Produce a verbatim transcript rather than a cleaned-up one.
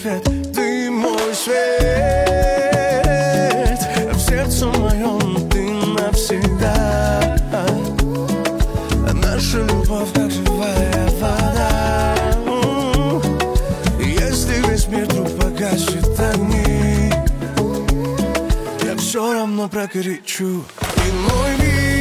свет, ты мой свет. В сердце моем ты навсегда. Наша любовь как живая вода. Если весь мир вдруг погасит огни, я все равно прокричу: ты мой мир.